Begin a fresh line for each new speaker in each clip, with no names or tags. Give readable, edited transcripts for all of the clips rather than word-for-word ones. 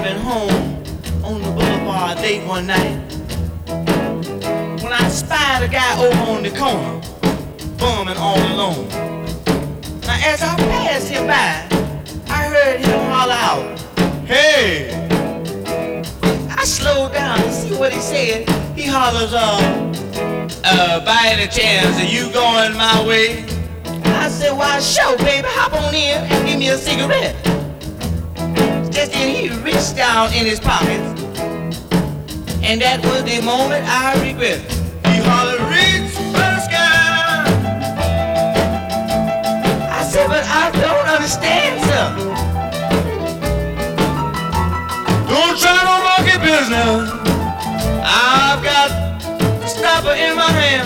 driving home on the boulevard late one night when I spied a guy over on the corner, bumming all alone. Now as I passed him by, I heard him holler out, "Hey!" I slowed down to see what he said. He hollers, by any chance, are you going my way? I said, "Why, sure, baby, hop on in and give me a cigarette." Just then he reached down in his pocket, and that was the moment I regret. He hollered, "Reach for the sky." I said, "But I don't understand, sir." "Don't try no monkey business. I've got a stopper in my hand."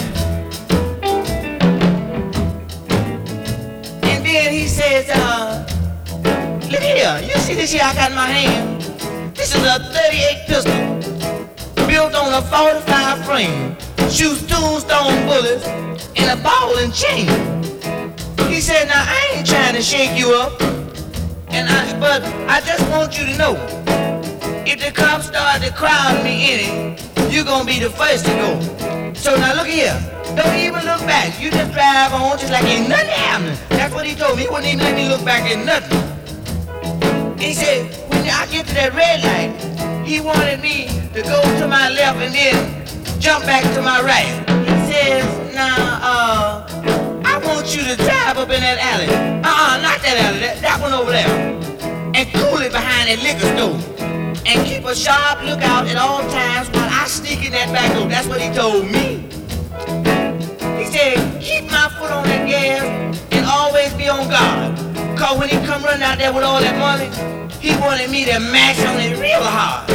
And then he says, "Look here, you see this here I got in my hand? This is a 38 pistol, built on a 45 frame, shoots tombstone bullets and a ball and chain." He said, "Now I ain't trying to shake you up, but I just want you to know, if the cops start to crowd me in it, you're gonna be the first to go. So now look here, don't even look back. You just drive on just like ain't nothing happening." That's what he told me. He wouldn't even let me look back at nothing. He said, when I get to that red light, he wanted me to go to my left and then jump back to my right. He says, "Now, I want you to drive up in that alley. Not that alley, that one over there. And cool it behind that liquor store. And keep a sharp lookout at all times while I sneak in that back door." That's what he told me. He said, "Keep my foot on that gas and always be on guard. Cause when he come running out there with all that money, he wanted me to mash on it real hard."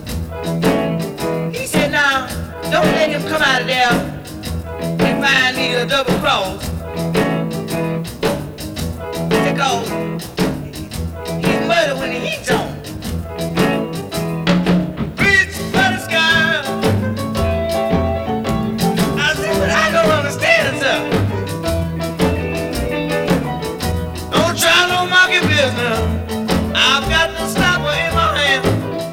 He said, "Now, don't let him come out of there and find me a double cross. Because he's murder when the heat's on." Reach for the sky. I said, "But I don't understand, sir. Don't try no monkey business. I've got the stopper in my hand."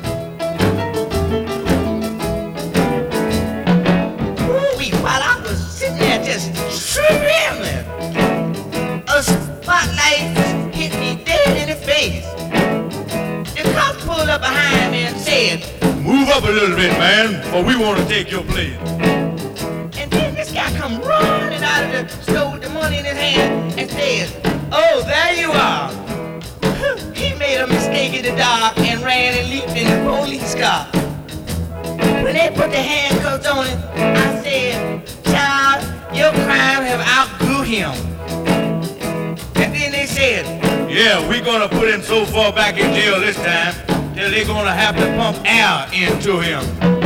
Ooh-wee, while I was sitting there just trembling, a spotlight hit me dead in the face. The cop pulled up behind me and said,
"Move up a little bit, man, or we want to take your place."
and then this guy come running out of the store with the money in his hand and said, "Oh, there you are." He made a mistake in the dark and ran and leaped in the police car. When they put the handcuffs on him, I said, "Child, your crime have outgrew him." And then they said,
"Yeah, we're gonna put him so far back in jail this time till they're gonna have to pump air into him."